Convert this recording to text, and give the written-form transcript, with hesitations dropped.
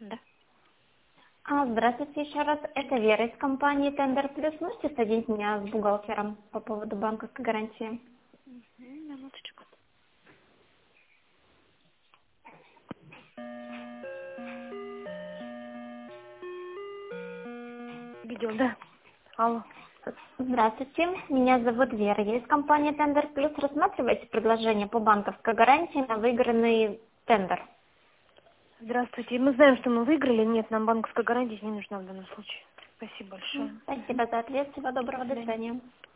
Да. Здравствуйте еще раз. Это Вера из компании Тендер Плюс. Можете соединить меня с бухгалтером по поводу банковской гарантии? Минуточку. Видео, да. Алло. Здравствуйте. Меня зовут Вера. Я из компании Тендер Плюс. Рассматриваете предложение по банковской гарантии на выигранный тендер? Здравствуйте. Мы знаем, что мы выиграли. Нет, нам банковская гарантия не нужна в данном случае. Спасибо большое. Спасибо за ответ. Всего доброго. До До свидания. свидания.